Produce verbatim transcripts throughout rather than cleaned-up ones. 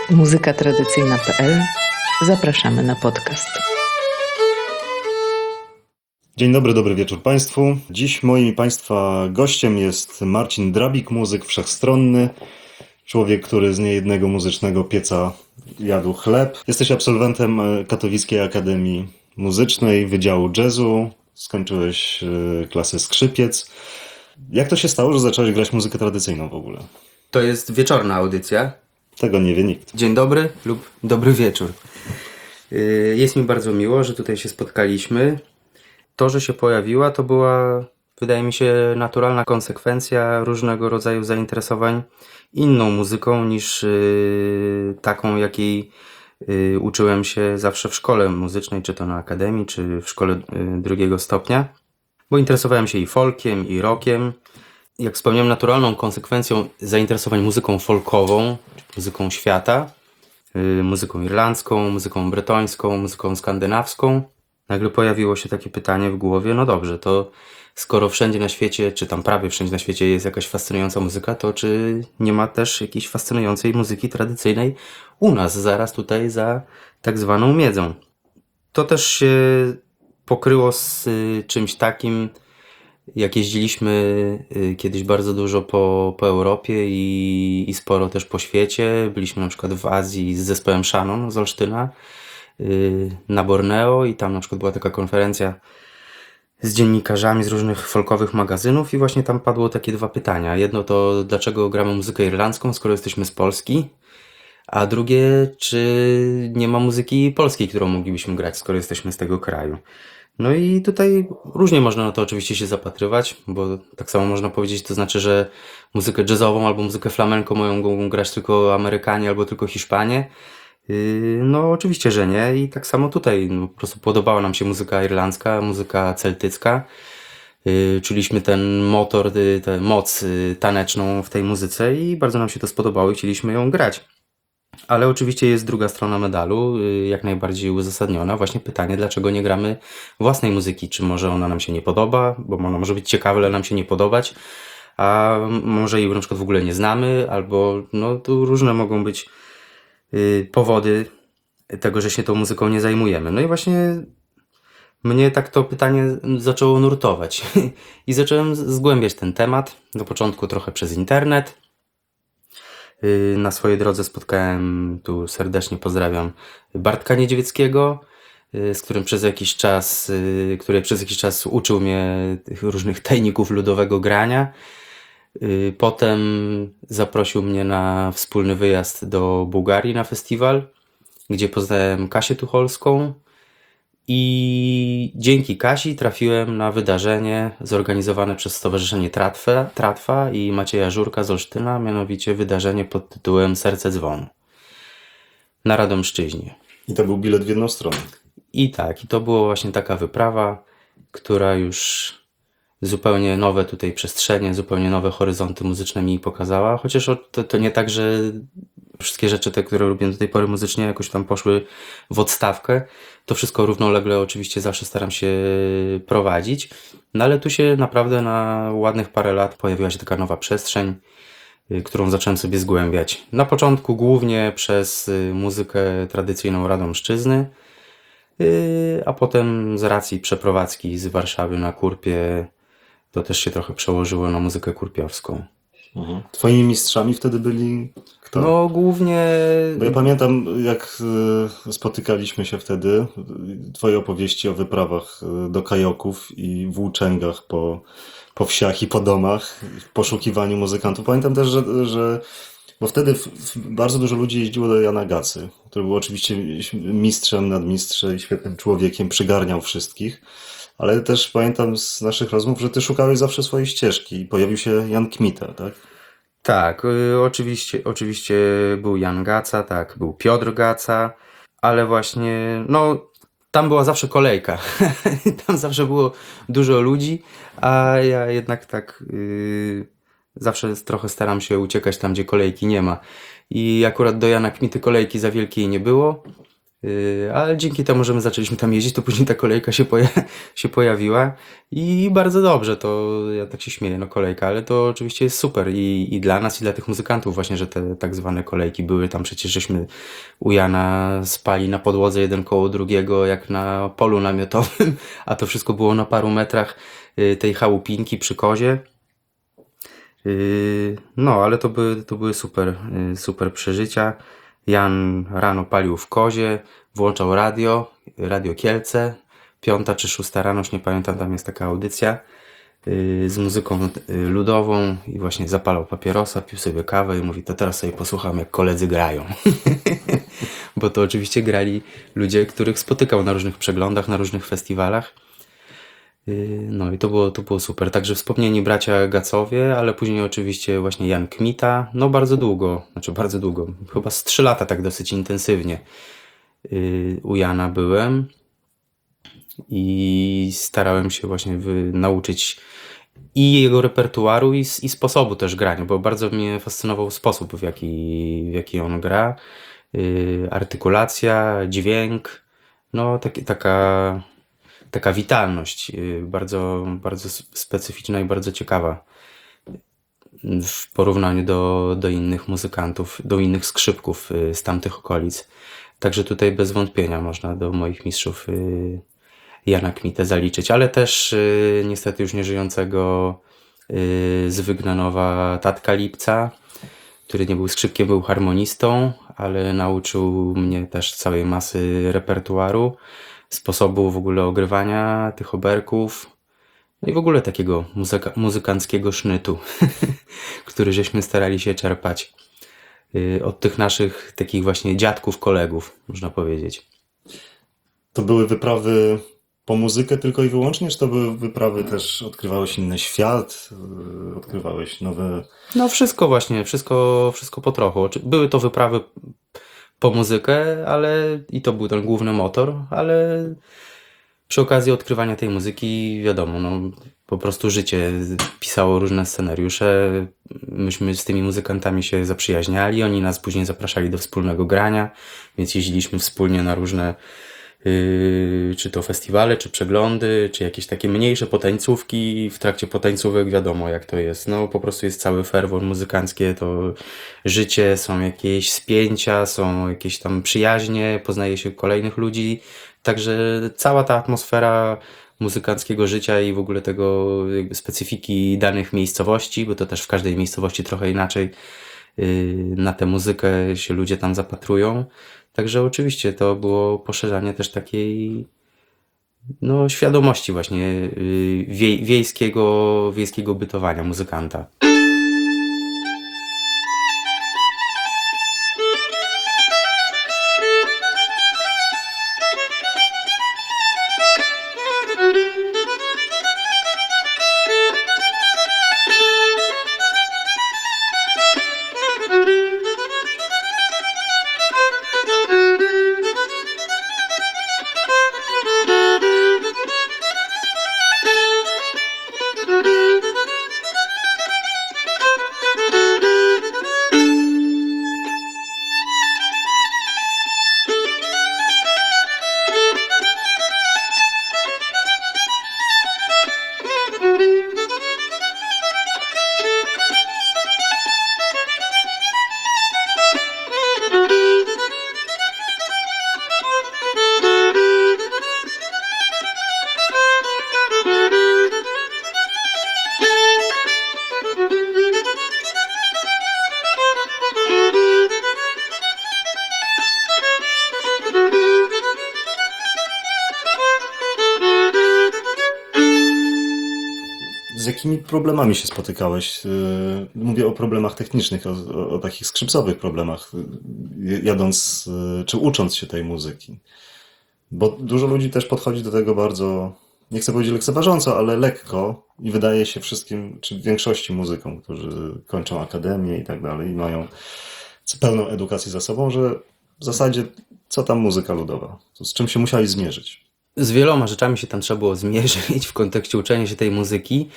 muzyka tradycyjna kropka p l. Zapraszamy na podcast. Dzień dobry, dobry wieczór Państwu. Dziś moim i Państwa gościem jest Marcin Drabik, muzyk wszechstronny, człowiek, który z niejednego muzycznego pieca jadł chleb. Jesteś absolwentem Katowickiej Akademii Muzycznej, Wydziału Jazzu, skończyłeś klasę skrzypiec. Jak to się stało, że zacząłeś grać muzykę tradycyjną w ogóle? To jest wieczorna audycja. Tego nie wie nikt. Dzień dobry lub dobry wieczór. Jest mi bardzo miło, że tutaj się spotkaliśmy. To, że się pojawiła, to była, wydaje mi się, naturalna konsekwencja różnego rodzaju zainteresowań inną muzyką niż yy, taką, jakiej yy, uczyłem się zawsze w szkole muzycznej, czy to na akademii, czy w szkole yy, drugiego stopnia. Bo interesowałem się i folkiem, i rockiem. Jak wspomniałem, naturalną konsekwencją zainteresowań muzyką folkową, muzyką świata, yy, muzyką irlandzką, muzyką bretońską, muzyką skandynawską, nagle pojawiło się takie pytanie w głowie, no dobrze, to skoro wszędzie na świecie, czy tam prawie wszędzie na świecie jest jakaś fascynująca muzyka, to czy nie ma też jakiejś fascynującej muzyki tradycyjnej u nas, zaraz tutaj za tak zwaną miedzą? To też się pokryło z y, czymś takim, jak jeździliśmy y, kiedyś bardzo dużo po, po Europie i, i sporo też po świecie. Byliśmy na przykład w Azji z zespołem Shannon z Olsztyna, y, na Borneo, i tam na przykład była taka konferencja z dziennikarzami z różnych folkowych magazynów i właśnie tam padło takie dwa pytania. Jedno to, dlaczego gramy muzykę irlandzką, skoro jesteśmy z Polski? A drugie, czy nie ma muzyki polskiej, którą moglibyśmy grać, skoro jesteśmy z tego kraju? No i tutaj różnie można na to oczywiście się zapatrywać, bo tak samo można powiedzieć, to znaczy, że muzykę jazzową albo muzykę flamenko mogą grać tylko Amerykanie albo tylko Hiszpanie. Yy, no oczywiście, że nie, i tak samo tutaj no, po prostu podobała nam się muzyka irlandzka, muzyka celtycka. Yy, czuliśmy ten motor, yy, tę moc yy, taneczną w tej muzyce i bardzo nam się to spodobało i chcieliśmy ją grać. Ale oczywiście jest druga strona medalu, yy, jak najbardziej uzasadniona. Właśnie pytanie, dlaczego nie gramy własnej muzyki? Czy może ona nam się nie podoba? Bo ona może być ciekawa, ale nam się nie podobać. A może jej na przykład w ogóle nie znamy, albo no tu różne mogą być yy, powody tego, że się tą muzyką nie zajmujemy. No i właśnie mnie tak to pytanie zaczęło nurtować i zacząłem zgłębiać ten temat. Do początku trochę przez internet. Yy, Na swojej drodze spotkałem, tu serdecznie pozdrawiam, Bartka Niedźwieckiego, yy, z którym przez jakiś czas, yy, który przez jakiś czas uczył mnie tych różnych tajników ludowego grania. Yy, Potem zaprosił mnie na wspólny wyjazd do Bułgarii na festiwal, gdzie poznałem Kasię Tucholską i dzięki Kasi trafiłem na wydarzenie zorganizowane przez Stowarzyszenie Tratwa, Tratwa i Macieja Żurka z Olsztyna, mianowicie wydarzenie pod tytułem Serce Dzwonu na Radomszczyźnie. I to był bilet w jedną stronę. I tak, i to była właśnie taka wyprawa, która już zupełnie nowe tutaj przestrzenie, zupełnie nowe horyzonty muzyczne mi pokazała, chociaż to, to nie tak, że wszystkie rzeczy te, które robię do tej pory muzycznie, jakoś tam poszły w odstawkę. To wszystko równolegle oczywiście zawsze staram się prowadzić, no ale tu się naprawdę na ładnych parę lat pojawiła się taka nowa przestrzeń, y, którą zacząłem sobie zgłębiać. Na początku głównie przez y, muzykę tradycyjną Radomszczyzny, y, a potem z racji przeprowadzki z Warszawy na Kurpie to też się trochę przełożyło na muzykę kurpiowską. Mhm. Twoimi mistrzami wtedy byli kto? No głównie... Bo ja pamiętam, jak y, spotykaliśmy się wtedy, y, twoje opowieści o wyprawach y, do kajoków i włóczęgach po, po wsiach i po domach, w poszukiwaniu muzykantów. Pamiętam też, że, że bo wtedy w, w bardzo dużo ludzi jeździło do Jana Gacy, który był oczywiście mistrzem, nadmistrzem i świetnym człowiekiem, przygarniał wszystkich. Ale też pamiętam z naszych rozmów, że ty szukałeś zawsze swojej ścieżki i pojawił się Jan Kmita, tak? Tak, y, oczywiście, oczywiście był Jan Gaca, tak, był Piotr Gaca, ale właśnie, no, tam była zawsze kolejka. Tam zawsze było dużo ludzi, a ja jednak tak y, zawsze trochę staram się uciekać tam, gdzie kolejki nie ma. I akurat do Jana Kmity kolejki za wielkiej nie było, Yy, ale dzięki temu, że my zaczęliśmy tam jeździć, to później ta kolejka się, poja- się pojawiła i bardzo dobrze, to ja tak się śmieję, no kolejka, ale to oczywiście jest super i, i dla nas, i dla tych muzykantów właśnie, że te tak zwane kolejki były tam, przecież żeśmy u Jana spali na podłodze jeden koło drugiego, jak na polu namiotowym, a to wszystko było na paru metrach yy, tej chałupinki przy kozie. Yy, No, ale to były, to były super, yy, super przeżycia. Jan rano palił w kozie, włączał radio, Radio Kielce, piąta czy szósta rano, już nie pamiętam, tam jest taka audycja yy, z muzyką yy, ludową i właśnie zapalał papierosa, pił sobie kawę i mówi, to teraz sobie posłucham, jak koledzy grają. Bo to oczywiście grali ludzie, których spotykał na różnych przeglądach, na różnych festiwalach. Yy, No i to było, to było super. Także wspomnieni bracia Gacowie, ale później oczywiście właśnie Jan Kmita. No bardzo długo, znaczy bardzo długo, chyba z trzy lata tak dosyć intensywnie yy, u Jana byłem i starałem się właśnie wy- nauczyć i jego repertuaru i, s- i sposobu też grania, bo bardzo mnie fascynował sposób, w jaki, w jaki on gra. Yy, artykulacja, dźwięk, no taki, taka taka witalność, yy, bardzo, bardzo s- specyficzna i bardzo ciekawa w porównaniu do, do innych muzykantów, do innych skrzypków yy, z tamtych okolic. Także tutaj bez wątpienia można do moich mistrzów yy, Jana Kmitę zaliczyć, ale też yy, niestety już nieżyjącego yy, z Wygnanowa Tatka Lipca, który nie był skrzypkiem, był harmonistą, ale nauczył mnie też całej masy repertuaru, sposobu w ogóle ogrywania tych oberków, no i w ogóle takiego muzyka, muzykanckiego sznytu, który żeśmy starali się czerpać yy, od tych naszych takich właśnie dziadków, kolegów, można powiedzieć. To były wyprawy po muzykę tylko i wyłącznie, czy to były wyprawy też, odkrywałeś inny świat, yy, odkrywałeś nowe... No wszystko właśnie, wszystko, wszystko po trochu. Oczy- Były to wyprawy po muzykę, ale i to był ten główny motor, ale przy okazji odkrywania tej muzyki, wiadomo, no po prostu życie pisało różne scenariusze. Myśmy z tymi muzykantami się zaprzyjaźniali, oni nas później zapraszali do wspólnego grania, więc jeździliśmy wspólnie na różne yy, czy to festiwale, czy przeglądy, czy jakieś takie mniejsze potańcówki. W trakcie potańcówek wiadomo jak to jest. No po prostu jest cały ferwor muzykanckie, to życie, są jakieś spięcia, są jakieś tam przyjaźnie, poznaje się kolejnych ludzi. Także cała ta atmosfera muzykanckiego życia i w ogóle tego jakby specyfiki danych miejscowości, bo to też w każdej miejscowości trochę inaczej yy, na tę muzykę się ludzie tam zapatrują. Także oczywiście to było poszerzanie też takiej no, świadomości właśnie yy, wiej, wiejskiego, wiejskiego bytowania muzykanta. Z jakimi problemami się spotykałeś? Yy, Mówię o problemach technicznych, o, o, o takich skrzypcowych problemach, yy, jadąc yy, czy ucząc się tej muzyki. Bo dużo ludzi też podchodzi do tego bardzo, nie chcę powiedzieć lekceważąco, ale lekko i wydaje się wszystkim, czy większości muzykom, którzy kończą akademię i tak dalej i mają pełną edukację za sobą, że w zasadzie co tam muzyka ludowa? To z czym się musieli zmierzyć? Z wieloma rzeczami się tam trzeba było zmierzyć w kontekście uczenia się tej muzyki,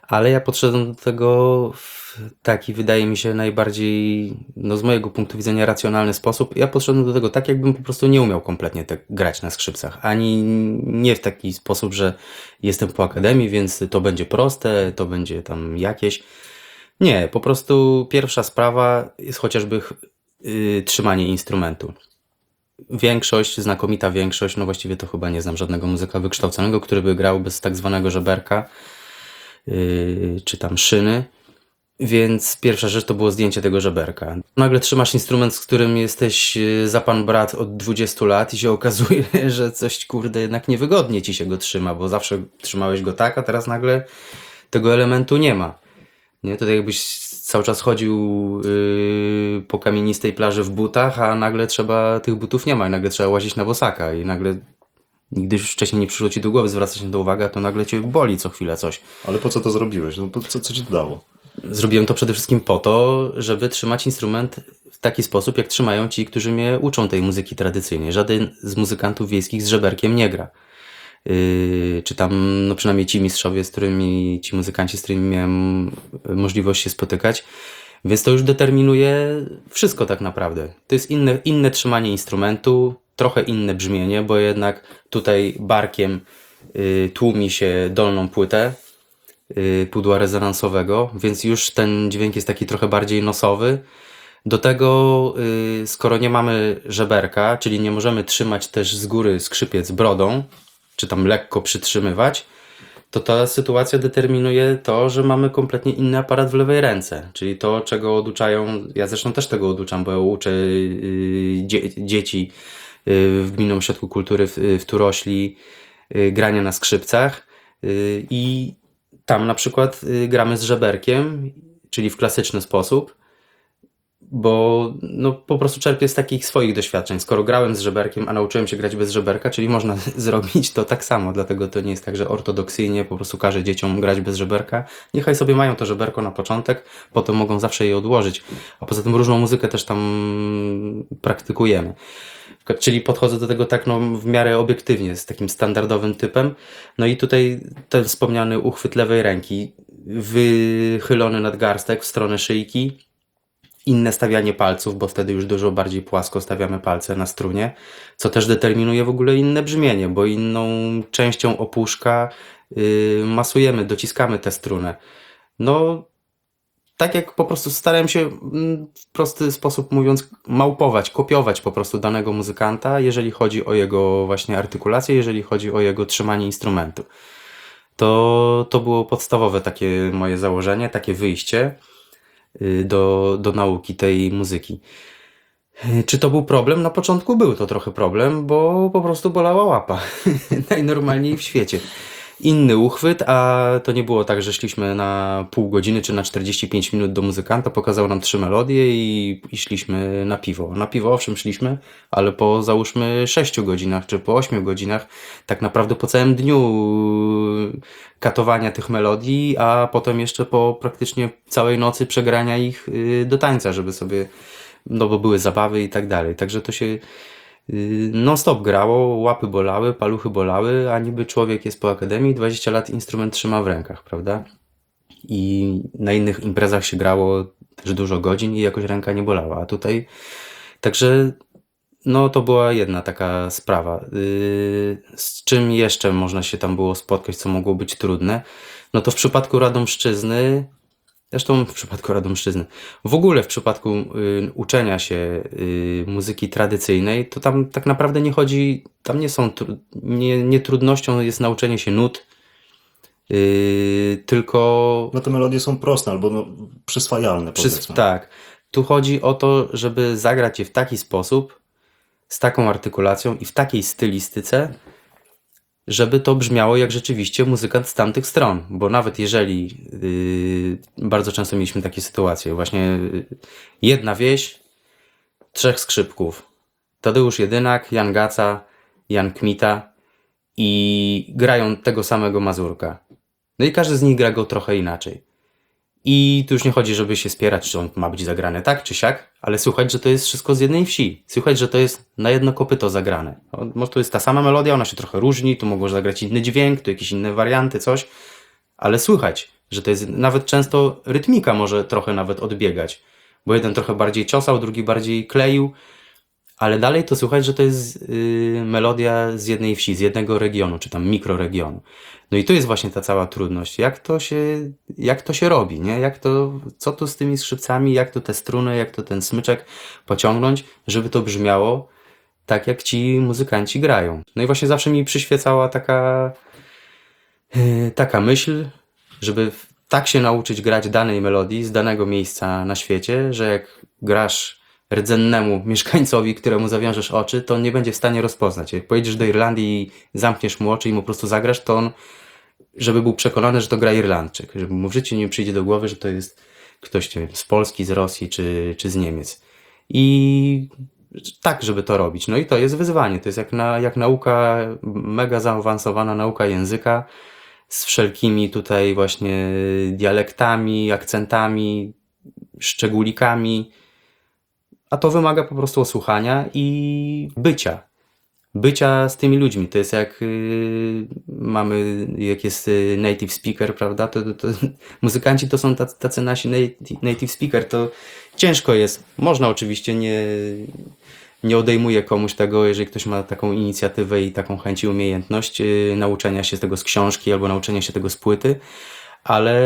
Ale ja podszedłem do tego w taki, wydaje mi się, najbardziej, no z mojego punktu widzenia, racjonalny sposób. Ja podszedłem do tego tak, jakbym po prostu nie umiał kompletnie tak grać na skrzypcach. Ani nie w taki sposób, że jestem po akademii, więc to będzie proste, to będzie tam jakieś. Nie, po prostu pierwsza sprawa jest chociażby yy, trzymanie instrumentu. Większość, znakomita większość, no właściwie to chyba nie znam żadnego muzyka wykształconego, który by grał bez tak zwanego żeberka, yy, czy tam szyny. Więc pierwsza rzecz to było zdjęcie tego żeberka. Nagle trzymasz instrument, z którym jesteś yy, za pan brat od dwudziestu lat i się okazuje, że coś kurde jednak niewygodnie ci się go trzyma, bo zawsze trzymałeś go tak, a teraz nagle tego elementu nie ma. Nie, to tak jakbyś cały czas chodził yy, po kamienistej plaży w butach, a nagle trzeba, tych butów nie ma i nagle trzeba łazić na bosaka i nagle nigdy już wcześniej nie przyszło ci do głowy zwracać na to uwagę, to nagle cię boli co chwilę coś. Ale po co to zrobiłeś? No, po co, co ci to dało? Zrobiłem to przede wszystkim po to, żeby trzymać instrument w taki sposób, jak trzymają ci, którzy mnie uczą tej muzyki tradycyjnej. Żaden z muzykantów wiejskich z żeberkiem nie gra. Yy, czy tam, no przynajmniej ci mistrzowie, z którymi, ci muzykanci, z którymi miałem możliwość się spotykać, więc to już determinuje wszystko tak naprawdę. To jest inne, inne trzymanie instrumentu, trochę inne brzmienie, bo jednak tutaj barkiem yy, tłumi się dolną płytę yy, pudła rezonansowego, więc już ten dźwięk jest taki trochę bardziej nosowy. Do tego, yy, skoro nie mamy żeberka, czyli nie możemy trzymać też z góry skrzypiec brodą, czy tam lekko przytrzymywać, to ta sytuacja determinuje to, że mamy kompletnie inny aparat w lewej ręce. Czyli to, czego oduczają, ja zresztą też tego oduczam, bo ja uczę yy, dzie, dzieci yy, w Gminnym Ośrodku Kultury w, w Turośli yy, grania na skrzypcach yy, i tam na przykład yy, gramy z żeberkiem, czyli w klasyczny sposób, bo no, po prostu czerpię z takich swoich doświadczeń. Skoro grałem z żeberkiem, a nauczyłem się grać bez żeberka, czyli można zrobić to tak samo, dlatego to nie jest tak, że ortodoksyjnie po prostu każę dzieciom grać bez żeberka. Niechaj sobie mają to żeberko na początek, potem mogą zawsze je odłożyć. A poza tym różną muzykę też tam praktykujemy. Czyli podchodzę do tego tak no, w miarę obiektywnie, z takim standardowym typem. No i tutaj ten wspomniany uchwyt lewej ręki, wychylony nadgarstek w stronę szyjki, inne stawianie palców, bo wtedy już dużo bardziej płasko stawiamy palce na strunie, co też determinuje w ogóle inne brzmienie, bo inną częścią opuszka yy, masujemy, dociskamy tę strunę. No, tak jak po prostu starałem się w prosty sposób mówiąc małpować, kopiować po prostu danego muzykanta, jeżeli chodzi o jego właśnie artykulację, jeżeli chodzi o jego trzymanie instrumentu. To, to było podstawowe takie moje założenie, takie wyjście do, do nauki tej muzyki. Czy to był problem? Na początku był to trochę problem, bo po prostu bolała łapa. Najnormalniej w świecie. Inny uchwyt, a to nie było tak, że szliśmy na pół godziny czy na czterdzieści pięć minut do muzykanta, pokazał nam trzy melodie i, i szliśmy na piwo. Na piwo owszem szliśmy, ale po załóżmy sześciu godzinach czy po ośmiu godzinach, tak naprawdę po całym dniu katowania tych melodii, a potem jeszcze po praktycznie całej nocy przegrania ich do tańca, żeby sobie, no bo były zabawy i tak dalej. Także to się non stop grało, łapy bolały, paluchy bolały, a niby człowiek jest po akademii, dwadzieścia lat instrument trzyma w rękach, prawda? I na innych imprezach się grało też dużo godzin i jakoś ręka nie bolała, a tutaj także no to była jedna taka sprawa. Z czym jeszcze można się tam było spotkać, co mogło być trudne? No to w przypadku Radomszczyzny, zresztą w przypadku Radomszczyzny, w ogóle w przypadku y, uczenia się y, muzyki tradycyjnej, to tam tak naprawdę nie chodzi, tam nie są, nie, nie trudnością jest nauczenie się nut, y, tylko... No te melodie są proste, albo no, przyswajalne, Przys- powiedzmy. tak. Tu chodzi o to, żeby zagrać je w taki sposób, z taką artykulacją i w takiej stylistyce, żeby to brzmiało jak rzeczywiście muzykant z tamtych stron, bo nawet jeżeli yy, bardzo często mieliśmy takie sytuacje, właśnie yy, jedna wieś, trzech skrzypków, Tadeusz Jedynak, Jan Gaca, Jan Kmita i grają tego samego mazurka. No i każdy z nich gra go trochę inaczej. I tu już nie chodzi, żeby się spierać, czy on ma być zagrane tak czy siak, ale słuchać, że to jest wszystko z jednej wsi. Słuchać, że to jest na jedno kopyto zagrane. Może to jest ta sama melodia, ona się trochę różni, tu mogło zagrać inny dźwięk, tu jakieś inne warianty, coś, ale słychać, że to jest nawet często rytmika może trochę nawet odbiegać, bo jeden trochę bardziej ciosał, drugi bardziej kleił, ale dalej to słychać, że to jest yy, melodia z jednej wsi, z jednego regionu, czy tam mikroregionu. No i tu jest właśnie ta cała trudność. Jak to się, jak to się robi, nie? Jak to, co tu z tymi skrzypcami, jak to te struny, jak to ten smyczek pociągnąć, żeby to brzmiało tak, jak ci muzykanci grają. No i właśnie zawsze mi przyświecała taka, yy, taka myśl, żeby tak się nauczyć grać danej melodii z danego miejsca na świecie, że jak grasz rdzennemu mieszkańcowi, któremu zawiążesz oczy, to on nie będzie w stanie rozpoznać. Jak pojedziesz do Irlandii i zamkniesz mu oczy i mu po prostu zagrasz, to on, żeby był przekonany, że to gra Irlandczyk, żeby mu w życiu nie przyjdzie do głowy, że to jest ktoś, nie wiem, z Polski, z Rosji czy, czy z Niemiec. I tak, żeby to robić. No i to jest wyzwanie. To jest jak, na, jak nauka, mega zaawansowana nauka języka z wszelkimi tutaj właśnie dialektami, akcentami, szczególikami. A to wymaga po prostu słuchania i bycia. Bycia z tymi ludźmi. To jest jak yy, mamy, jak jest yy, native speaker, prawda? To, to, to, muzykanci to są tacy, tacy nasi native, native speaker. To ciężko jest. Można oczywiście, nie, nie odejmuję komuś tego, jeżeli ktoś ma taką inicjatywę i taką chęć i umiejętność yy, nauczenia się tego z książki albo nauczenia się tego z płyty, ale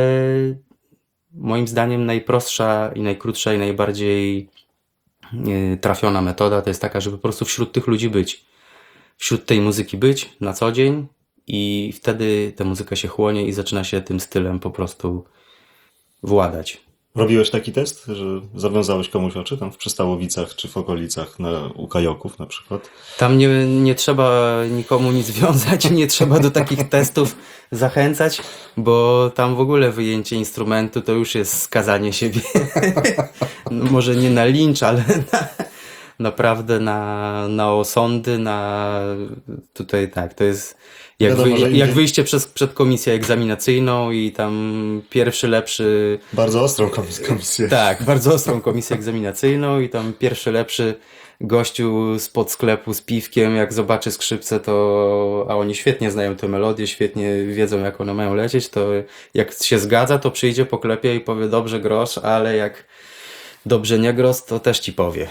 moim zdaniem najprostsza i najkrótsza i najbardziej trafiona metoda to jest taka, żeby po prostu wśród tych ludzi być. Wśród tej muzyki być na co dzień i wtedy ta muzyka się chłonie i zaczyna się tym stylem po prostu władać. Robiłeś taki test, że zawiązałeś komuś oczy tam w Przystałowicach czy w okolicach na, u kajoków na przykład? Tam nie, nie trzeba nikomu nic wiązać, nie trzeba do takich testów zachęcać, bo tam w ogóle wyjęcie instrumentu to już jest skazanie siebie. No, może nie na lincz, ale na, naprawdę na, na osądy, na tutaj tak, to jest jak, Wiadomo, wy, że jak idzie- wyjście przez, przed komisję egzaminacyjną i tam pierwszy lepszy. Bardzo ostrą komis- komisję. Tak, bardzo ostrą komisję egzaminacyjną i tam pierwszy lepszy gościu spod sklepu z piwkiem, jak zobaczy skrzypce, to a oni świetnie znają tę melodię, świetnie wiedzą, jak one mają lecieć, to jak się zgadza, to przyjdzie, poklepie i powie dobrze grosz, ale jak dobrze nie grosz, to też ci powie.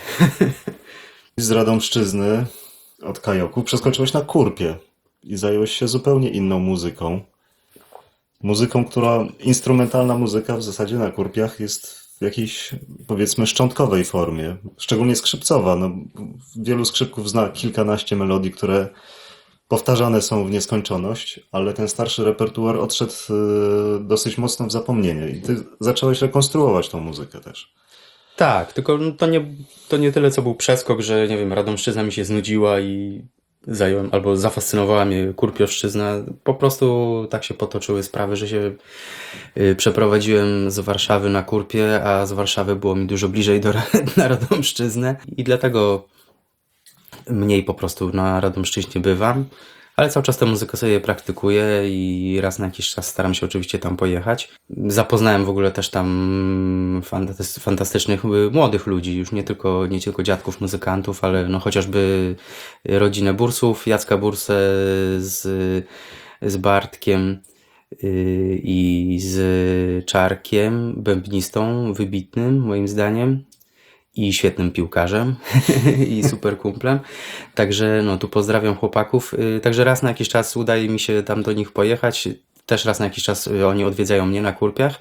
Z Radomszczyzny od kajoku przeskoczyłeś na Kurpie i zająłeś się zupełnie inną muzyką. Muzyką, która, instrumentalna muzyka w zasadzie na Kurpiach jest w jakiejś, powiedzmy, szczątkowej formie. Szczególnie skrzypcowa. No, wielu skrzypków zna kilkanaście melodii, które powtarzane są w nieskończoność, ale ten starszy repertuar odszedł y, dosyć mocno w zapomnienie i ty zacząłeś rekonstruować tą muzykę też. Tak, tylko to nie, to nie tyle, co był przeskok, że nie wiem, Radomszczyzna mi się znudziła i zająłem, albo zafascynowała mnie Kurpioszczyzna. Po prostu tak się potoczyły sprawy, że się y, przeprowadziłem z Warszawy na Kurpie, a z Warszawy było mi dużo bliżej do Ra- na Radomszczyznę i dlatego mniej po prostu na Radomszczyźnie bywam. Ale cały czas tę muzykę sobie praktykuję i raz na jakiś czas staram się oczywiście tam pojechać. Zapoznałem w ogóle też tam fantasty- fantastycznych y, młodych ludzi, już nie tylko, nie tylko dziadków muzykantów, ale no chociażby rodzinę Bursów, Jacka Bursę z, z Bartkiem y, i z Czarkiem, bębnistą, wybitnym moim zdaniem. I świetnym piłkarzem i super kumplem. Także no tu pozdrawiam chłopaków. Y, Także raz na jakiś czas udaje mi się tam do nich pojechać. Też raz na jakiś czas y, oni odwiedzają mnie na Kurpiach.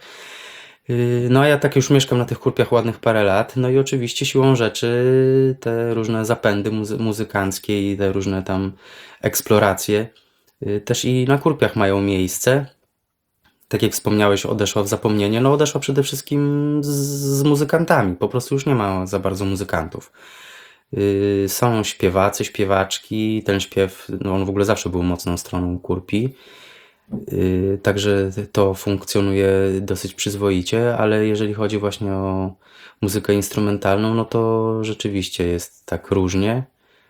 Y, No a ja tak już mieszkam na tych Kurpiach ładnych parę lat. No i oczywiście siłą rzeczy te różne zapędy muzy- muzykanckie i te różne tam eksploracje y, też i na Kurpiach mają miejsce. Tak jak wspomniałeś, odeszła w zapomnienie. No odeszła przede wszystkim z, z muzykantami. Po prostu już nie ma za bardzo muzykantów. Yy, są śpiewacy, śpiewaczki. Ten śpiew, no on w ogóle zawsze był mocną stroną Kurpi. Yy, także to funkcjonuje dosyć przyzwoicie, ale jeżeli chodzi właśnie o muzykę instrumentalną, no to rzeczywiście jest tak różnie.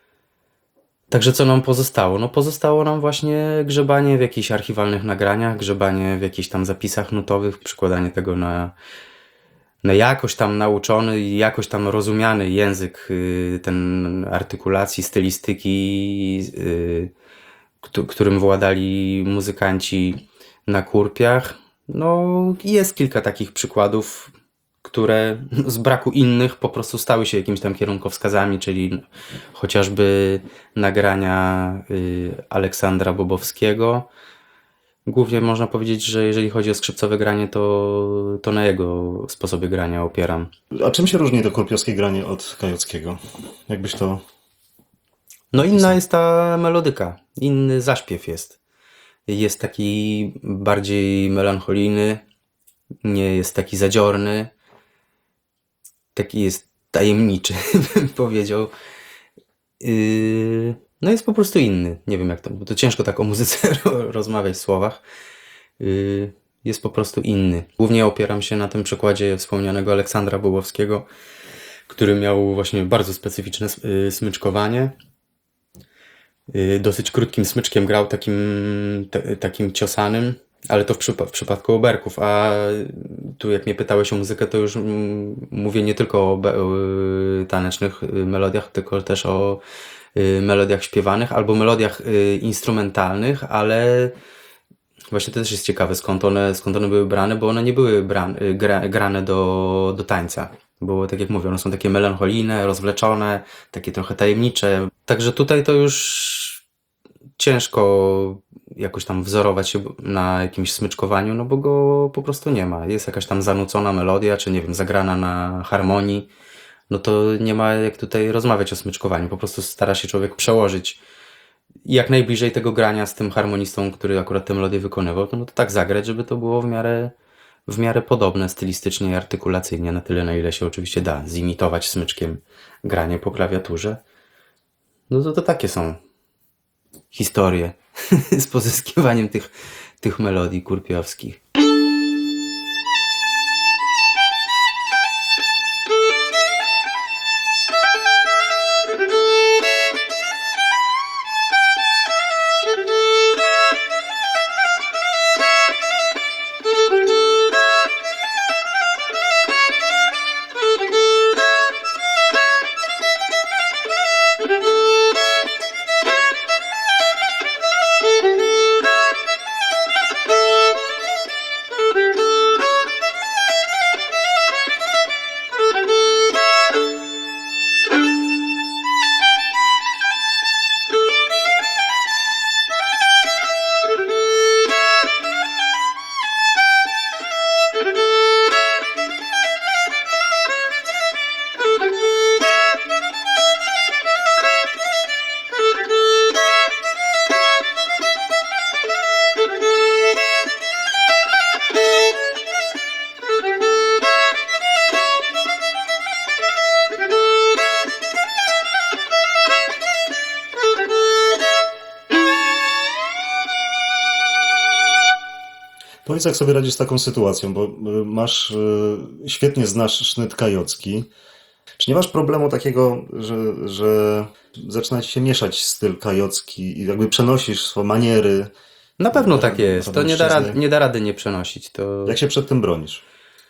Także co nam pozostało? No pozostało nam właśnie grzebanie w jakichś archiwalnych nagraniach, grzebanie w jakichś tam zapisach nutowych, przykładanie tego na, na jakoś tam nauczony i jakoś tam rozumiany język, y, ten artykulacji, stylistyki, y, któ- którym władali muzykanci na Kurpiach. No, jest kilka takich przykładów, które z braku innych po prostu stały się jakimiś tam kierunkowskazami, czyli chociażby nagrania y, Aleksandra Bobowskiego. Głównie można powiedzieć, że jeżeli chodzi o skrzypcowe granie, to, to na jego sposobie grania opieram. A czym się różni to kurpiowskie granie od kajockiego? Jakbyś to... No inna jest ta melodyka, inny zaśpiew jest. Jest taki bardziej melancholijny, nie jest taki zadziorny, taki jest tajemniczy, bym powiedział. Yy, no jest po prostu inny. Nie wiem jak to, bo to ciężko tak o muzyce rozmawiać w słowach. Yy, jest po prostu inny. Głównie opieram się na tym przykładzie wspomnianego Aleksandra Bobowskiego, który miał właśnie bardzo specyficzne yy, smyczkowanie. Yy, dosyć krótkim smyczkiem grał, takim, te, takim ciosanym, ale to w, przypa- w przypadku oberków, a tu jak mnie pytałeś o muzykę, to już mm, mówię nie tylko o be- y, tanecznych y, melodiach, tylko też o y, melodiach śpiewanych albo melodiach y, instrumentalnych, ale właśnie to też jest ciekawe, skąd one, skąd one były brane, bo one nie były bran- y, gra- grane do, do tańca. Bo tak jak mówię, one są takie melancholijne, rozwleczone, takie trochę tajemnicze. Także tutaj to już ciężko jakoś tam wzorować się na jakimś smyczkowaniu, no bo go po prostu nie ma. Jest jakaś tam zanucona melodia, czy nie wiem, zagrana na harmonii, no to nie ma jak tutaj rozmawiać o smyczkowaniu. Po prostu stara się człowiek przełożyć jak najbliżej tego grania z tym harmonistą, który akurat tę melodię wykonywał, no to tak zagrać, żeby to było w miarę, w miarę podobne stylistycznie i artykulacyjnie, na tyle na ile się oczywiście da, zimitować smyczkiem granie po klawiaturze. No to, to takie są historie z pozyskiwaniem tych, tych melodii kurpiowskich. Powiedz, jak sobie radzisz z taką sytuacją, bo y, masz, y, świetnie znasz sznyt kajocki. Czy nie masz problemu takiego, że, że zaczyna ci się mieszać styl kajocki i jakby przenosisz swoje maniery? Na pewno na- tak jest. na To nie da, mężczyznę? rady, nie da rady nie przenosić. To... Jak się przed tym bronisz?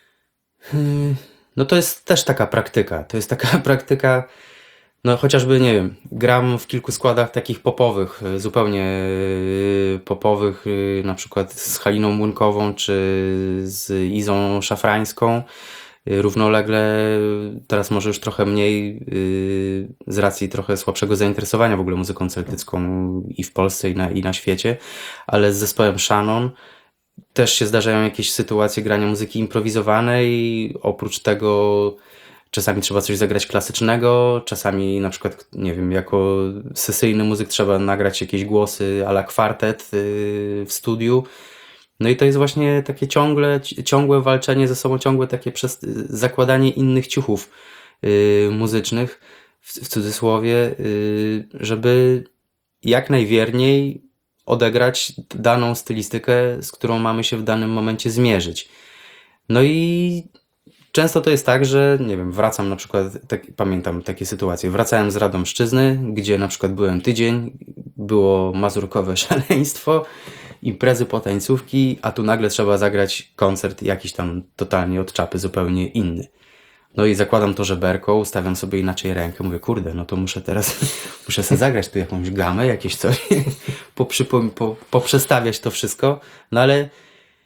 No to jest też taka praktyka. To jest taka praktyka, no chociażby, nie wiem, gram w kilku składach takich popowych, y, zupełnie y, popowych, y, na przykład z Haliną Młynkową czy z Izą Szafrańską. Y, Równolegle, teraz może już trochę mniej y, z racji trochę słabszego zainteresowania w ogóle muzyką celtycką i w Polsce i na, i na świecie, ale z zespołem Shannon też się zdarzają jakieś sytuacje grania muzyki improwizowanej. Oprócz tego czasami trzeba coś zagrać klasycznego, czasami na przykład, nie wiem, jako sesyjny muzyk trzeba nagrać jakieś głosy a la kwartet yy, w studiu. No i to jest właśnie takie ciągle, ciągłe walczenie ze sobą, ciągłe takie przez, zakładanie innych ciuchów yy, muzycznych, w, w cudzysłowie, yy, żeby jak najwierniej odegrać daną stylistykę, z którą mamy się w danym momencie zmierzyć. No i często to jest tak, że nie wiem, wracam na przykład, tak, pamiętam takie sytuacje, wracałem z Radomszczyzny, gdzie na przykład byłem tydzień, było mazurkowe szaleństwo, imprezy potańcówki, a tu nagle trzeba zagrać koncert jakiś tam totalnie od czapy, zupełnie inny. No i zakładam to żeberko, ustawiam sobie inaczej rękę, mówię, kurde, no to muszę teraz, muszę sobie zagrać tu jakąś gamę, jakieś coś, poprzypom- po, poprzestawiać to wszystko, no ale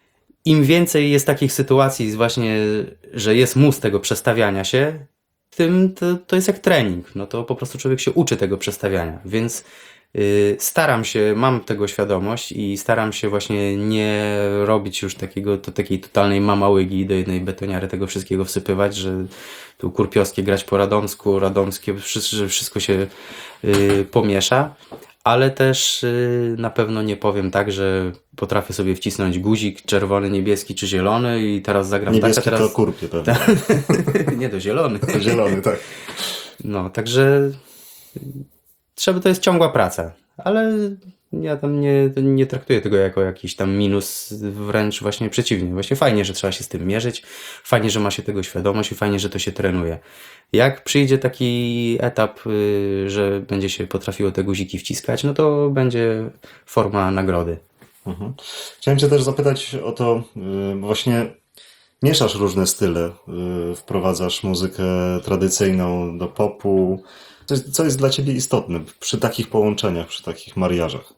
im więcej jest takich sytuacji właśnie, że jest mus tego przestawiania się, tym to, to jest jak trening. No to po prostu człowiek się uczy tego przestawiania, więc y, staram się, mam tego świadomość i staram się właśnie nie robić już takiego, to takiej totalnej mamałygi do jednej betoniary, tego wszystkiego wsypywać, że tu kurpiowskie grać po radomsku, radomskie, że wszystko się y, pomiesza. Ale też y, na pewno nie powiem tak, że potrafię sobie wcisnąć guzik czerwony, niebieski czy zielony i teraz zagram Niebieski tak, a teraz... to kurpie pewnie. Nie, to zielony. Zielony, tak. No, także trzeba, to jest ciągła praca, ale ja tam nie, nie traktuję tego jako jakiś tam minus, wręcz właśnie przeciwnie. Właśnie fajnie, że trzeba się z tym mierzyć, fajnie, że ma się tego świadomość i fajnie, że to się trenuje. Jak przyjdzie taki etap, y, że będzie się potrafiło te guziki wciskać, no to będzie forma nagrody. Mhm. Chciałem cię też zapytać o to, y, bo właśnie mieszasz różne style, y, wprowadzasz muzykę tradycyjną do popu. Co jest, co jest dla ciebie istotne przy takich połączeniach, przy takich mariażach?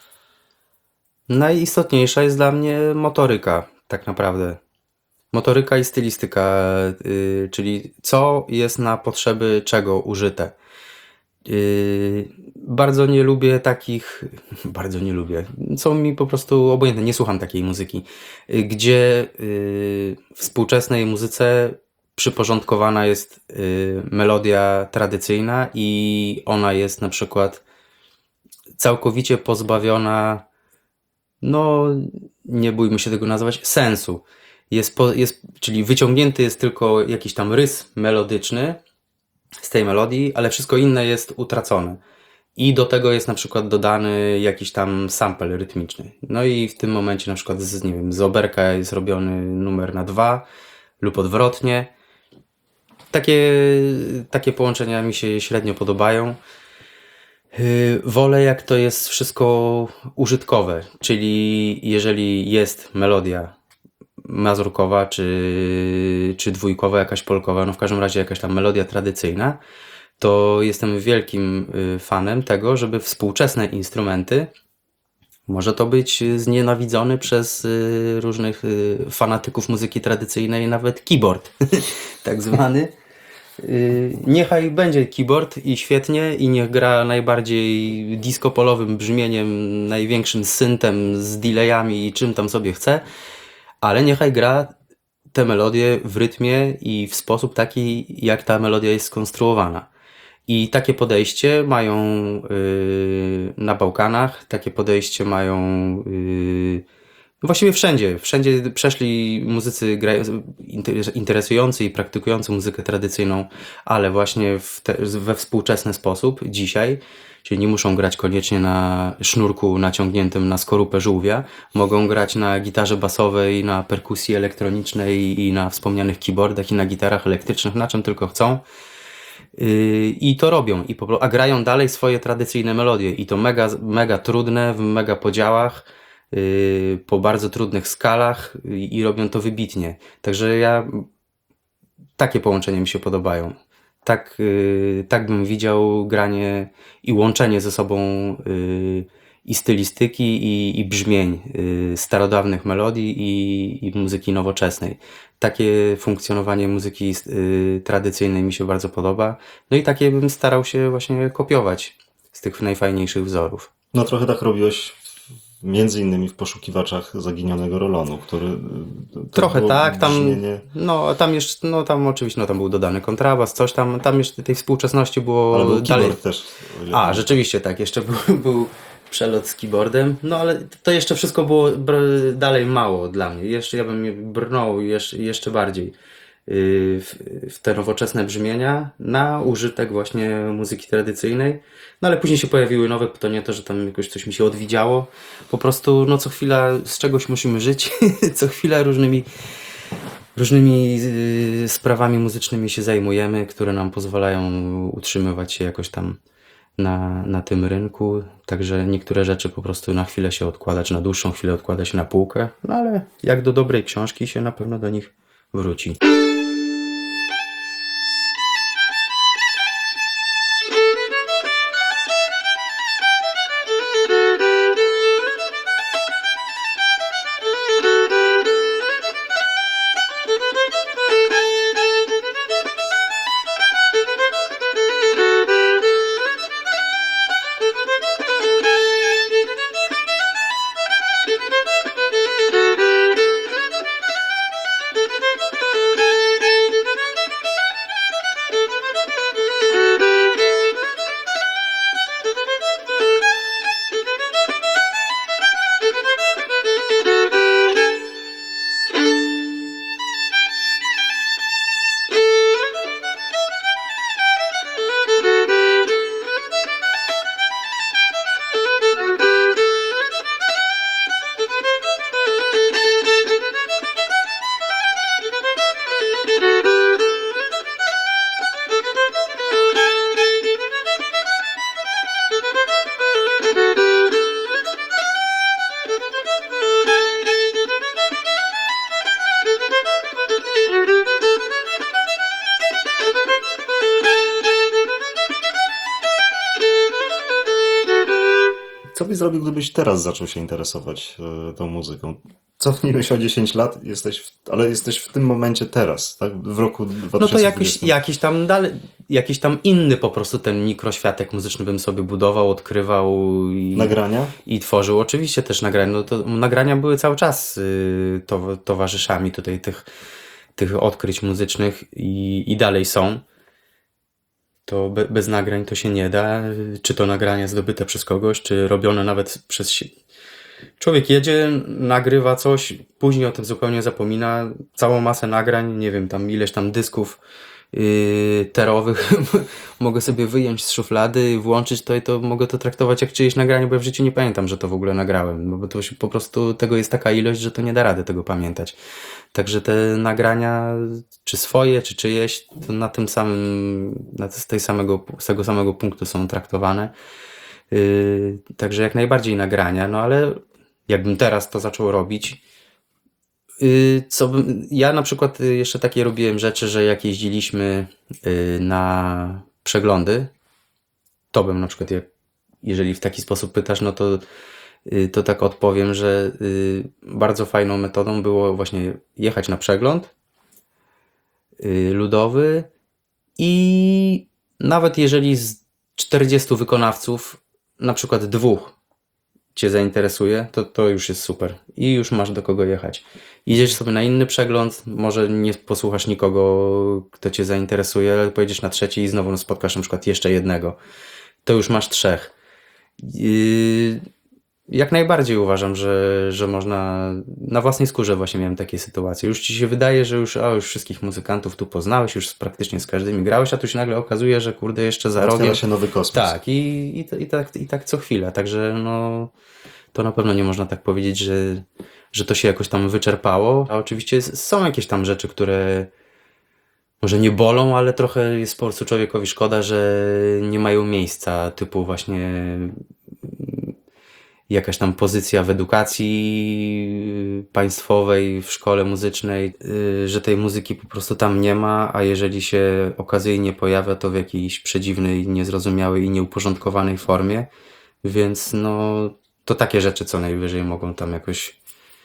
Najistotniejsza jest dla mnie motoryka, tak naprawdę. Motoryka i stylistyka, y, czyli co jest na potrzeby czego użyte. Y, bardzo nie lubię takich, bardzo nie lubię, są mi po prostu obojętne, nie słucham takiej muzyki, y, gdzie y, w współczesnej muzyce przyporządkowana jest y, melodia tradycyjna i ona jest na przykład całkowicie pozbawiona, no nie bójmy się tego nazywać, sensu. Jest, po, jest, czyli wyciągnięty jest tylko jakiś tam rys melodyczny z tej melodii, ale wszystko inne jest utracone. I do tego jest na przykład dodany jakiś tam sample rytmiczny. No i w tym momencie na przykład z, nie wiem, z oberka jest robiony numer na dwa lub odwrotnie. Takie, takie połączenia mi się średnio podobają. Yy, wolę jak to jest wszystko użytkowe, czyli jeżeli jest melodia mazurkowa, czy, czy dwójkowa, jakaś polkowa, no w każdym razie jakaś tam melodia tradycyjna, to jestem wielkim y, fanem tego, żeby współczesne instrumenty, może to być znienawidzony przez y, różnych y, fanatyków muzyki tradycyjnej, nawet keyboard, tak zwany. Y, niechaj będzie keyboard i świetnie i niech gra najbardziej disco-polowym brzmieniem, największym syntem z delayami i czym tam sobie chce, ale niechaj gra te melodie w rytmie i w sposób taki, jak ta melodia jest skonstruowana. I takie podejście mają yy, na Bałkanach, takie podejście mają yy, no właściwie wszędzie. Wszędzie przeszli muzycy grający, interesujący i praktykujący muzykę tradycyjną, ale właśnie w te, we współczesny sposób dzisiaj. Czyli nie muszą grać koniecznie na sznurku naciągniętym na skorupę żółwia. Mogą grać na gitarze basowej, na perkusji elektronicznej i na wspomnianych keyboardach i na gitarach elektrycznych, na czym tylko chcą. I to robią, i po, a grają dalej swoje tradycyjne melodie i to mega, mega trudne, w mega podziałach, yy, po bardzo trudnych skalach i, i robią to wybitnie. Także ja, takie połączenia mi się podobają. Tak, yy, tak bym widział granie i łączenie ze sobą yy, i stylistyki i, i brzmień yy, starodawnych melodii i, i muzyki nowoczesnej. Takie funkcjonowanie muzyki yy, tradycyjnej mi się bardzo podoba. No i takie bym starał się właśnie kopiować z tych najfajniejszych wzorów. No trochę tak robiłeś między innymi w Poszukiwaczach Zaginionego Rolonu, który... to Trochę było tak, tam, brzmienie... no a tam jeszcze, no tam oczywiście, no tam był dodany kontrabas, coś tam, tam jeszcze tej współczesności było Ale był dalej. keyboard też. o ile A, pamiętam. rzeczywiście tak, jeszcze był, był przelot z keyboardem, no ale to jeszcze wszystko było br- dalej mało dla mnie. Jeszcze ja bym je brnął jeszcze, jeszcze bardziej yy, w, w te nowoczesne brzmienia na użytek właśnie muzyki tradycyjnej. No ale później się pojawiły nowe, to nie to, że tam jakoś coś mi się odwidziało. Po prostu no co chwila z czegoś musimy żyć, co chwila różnymi różnymi yy, sprawami muzycznymi się zajmujemy, które nam pozwalają utrzymywać się jakoś tam na, na tym rynku, także niektóre rzeczy po prostu na chwilę się odkłada, czy na dłuższą chwilę odkłada się na półkę, no ale jak do dobrej książki się na pewno do nich wróci. zrobił, gdybyś teraz zaczął się interesować e, tą muzyką? Cofnijmy się o dziesięć lat, jesteś w, ale jesteś w tym momencie teraz, tak? W roku dwa tysiące dwudziestym. No to jakiś, jakiś tam dalej, jakiś tam inny po prostu ten mikroświatek muzyczny bym sobie budował, odkrywał i, Nagrania? i tworzył. Oczywiście też nagrania, no to nagrania były cały czas y, to, towarzyszami tutaj tych, tych odkryć muzycznych i, i dalej są. To be, bez nagrań to się nie da. Czy to nagrania zdobyte przez kogoś, czy robione nawet przez sie- człowiek jedzie, nagrywa coś, później o tym zupełnie zapomina. Całą masę nagrań, nie wiem, tam ileś tam dysków yy, terowych mogę sobie wyjąć z szuflady, włączyć to i to mogę to traktować jak czyjeś nagranie, bo ja w życiu nie pamiętam, że to w ogóle nagrałem, no bo to się po prostu tego jest taka ilość, że to nie da rady tego pamiętać. Także te nagrania, czy swoje, czy czyjeś, to na tym samym, na z, tej samego, z tego samego punktu są traktowane. Yy, także jak najbardziej nagrania, no ale jakbym teraz to zaczął robić, yy, co bym, ja na przykład y, jeszcze takie robiłem rzeczy, że jak jeździliśmy yy, na przeglądy, to bym na przykład, jak, jeżeli w taki sposób pytasz, no to, yy, to tak odpowiem, że yy, bardzo fajną metodą było właśnie jechać na przegląd yy, ludowy i nawet jeżeli z czterdziestu wykonawców na przykład dwóch cię zainteresuje, to, to już jest super. I już masz do kogo jechać. Idziesz sobie na inny przegląd, może nie posłuchasz nikogo, kto cię zainteresuje, ale pojedziesz na trzeci i znowu spotkasz na przykład jeszcze jednego. To już masz trzech. Yy, jak najbardziej uważam, że, że można... Na własnej skórze właśnie miałem takie sytuacje. Już ci się wydaje, że już, a, już wszystkich muzykantów tu poznałeś, już praktycznie z każdymi grałeś, a tu się nagle okazuje, że kurde jeszcze za rogiem... Otwiera się nowy kosmos. Tak, i, i, i, tak, i tak co chwila. Także no, to na pewno nie można tak powiedzieć, że, że to się jakoś tam wyczerpało. A oczywiście s- są jakieś tam rzeczy, które może nie bolą, ale trochę jest po prostu człowiekowi szkoda, że nie mają miejsca, typu właśnie mm, jakaś tam pozycja w edukacji państwowej, w szkole muzycznej, yy, że tej muzyki po prostu tam nie ma, a jeżeli się okazyjnie pojawia, to w jakiejś przedziwnej, niezrozumiałej i nieuporządkowanej formie. Więc no, to takie rzeczy co najwyżej mogą tam jakoś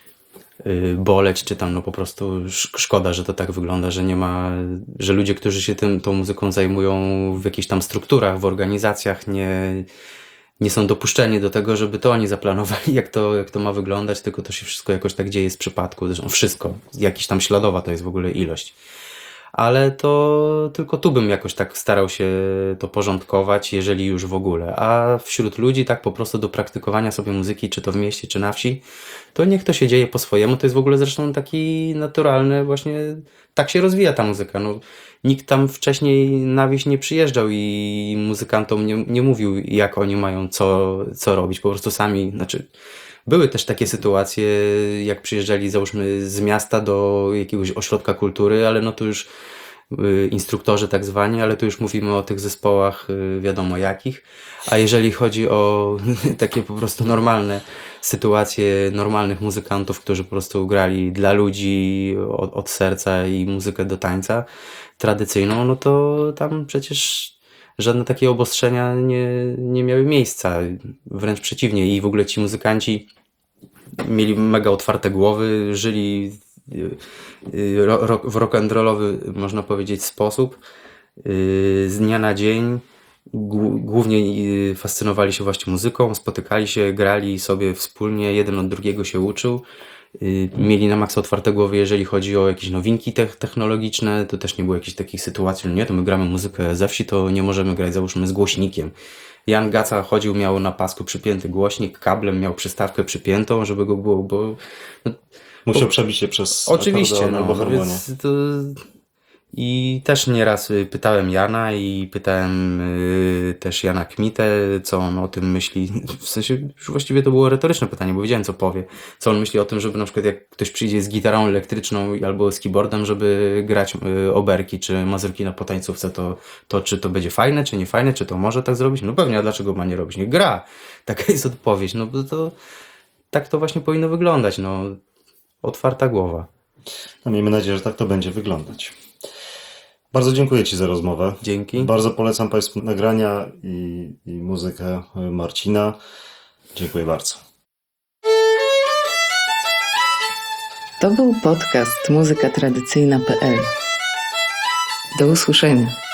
yy, boleć, czy tam no po prostu sz- szkoda, że to tak wygląda, że nie ma, że ludzie, którzy się tym, tą muzyką zajmują w jakichś tam strukturach, w organizacjach, nie, nie są dopuszczeni do tego, żeby to oni zaplanowali, jak to, jak to ma wyglądać, tylko to się wszystko jakoś tak dzieje z przypadku. Zresztą wszystko, jakiś tam śladowa to jest w ogóle ilość. Ale to tylko tu bym jakoś tak starał się to porządkować, jeżeli już w ogóle. A wśród ludzi tak po prostu do praktykowania sobie muzyki, czy to w mieście, czy na wsi, to niech to się dzieje po swojemu. To jest w ogóle zresztą taki naturalny, właśnie tak się rozwija ta muzyka. No, nikt tam wcześniej na wieś nie przyjeżdżał i muzykantom nie, nie mówił, jak oni mają co, co robić. Po prostu sami, znaczy były też takie sytuacje, jak przyjeżdżali załóżmy z miasta do jakiegoś ośrodka kultury, ale no to już y, instruktorzy tak zwani, ale tu już mówimy o tych zespołach y, wiadomo jakich. A jeżeli chodzi o takie po prostu normalne sytuacje normalnych muzykantów, którzy po prostu grali dla ludzi od, od serca i muzykę do tańca tradycyjną, no to tam przecież żadne takie obostrzenia nie, nie miały miejsca. Wręcz przeciwnie. I w ogóle ci muzykanci mieli mega otwarte głowy, żyli y, y, ro, ro, w rock'n'rollowy, można powiedzieć, sposób. Y, Z dnia na dzień Głó- głównie y, fascynowali się właśnie muzyką, spotykali się, grali sobie wspólnie, jeden od drugiego się uczył. Y, Mieli na maksa otwarte głowy, jeżeli chodzi o jakieś nowinki tech- technologiczne, to też nie było jakichś takich sytuacji, no nie, to my gramy muzykę ze wsi, to nie możemy grać, załóżmy, z głośnikiem. Jan Gaca chodził, miał na pasku przypięty głośnik, kablem miał przystawkę przypiętą, żeby go było, bo no, Musiał przebić się przez oczywiście, akordeon no, albo harmonię. więc to... I też nieraz y, pytałem Jana i pytałem y, też Jana Kmitę, co on o tym myśli. W sensie, już właściwie to było retoryczne pytanie, bo wiedziałem, co powie. Co on myśli o tym, żeby na przykład jak ktoś przyjdzie z gitarą elektryczną albo z keyboardem, żeby grać y, oberki czy mazurki na potańcówce, to, to czy to będzie fajne, czy nie fajne, czy to może tak zrobić? No pewnie, a dlaczego ma nie robić? Nie gra. Taka jest odpowiedź. No bo to tak to właśnie powinno wyglądać. No, otwarta głowa. No, miejmy nadzieję, że tak to będzie wyglądać. Bardzo dziękuję Ci za rozmowę. Dzięki. Bardzo polecam Państwu nagrania i, i muzykę Marcina. Dziękuję bardzo. To był podcast muzyka tradycyjna kropka p l. Do usłyszenia.